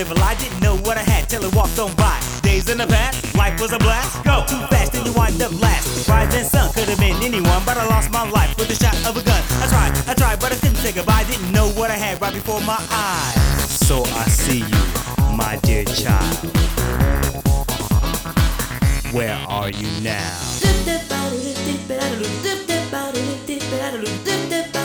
live a lie, didn't know what I had till it walked on by. Days in the past, life was a blast. Go too fast and you wind up last. Rising sun could have been anyone, but I lost my life with a shot of a gun. I tried, but I couldn't say goodbye. Didn't know what I had right before my eyes. So I see you, my dear child. Where are you now?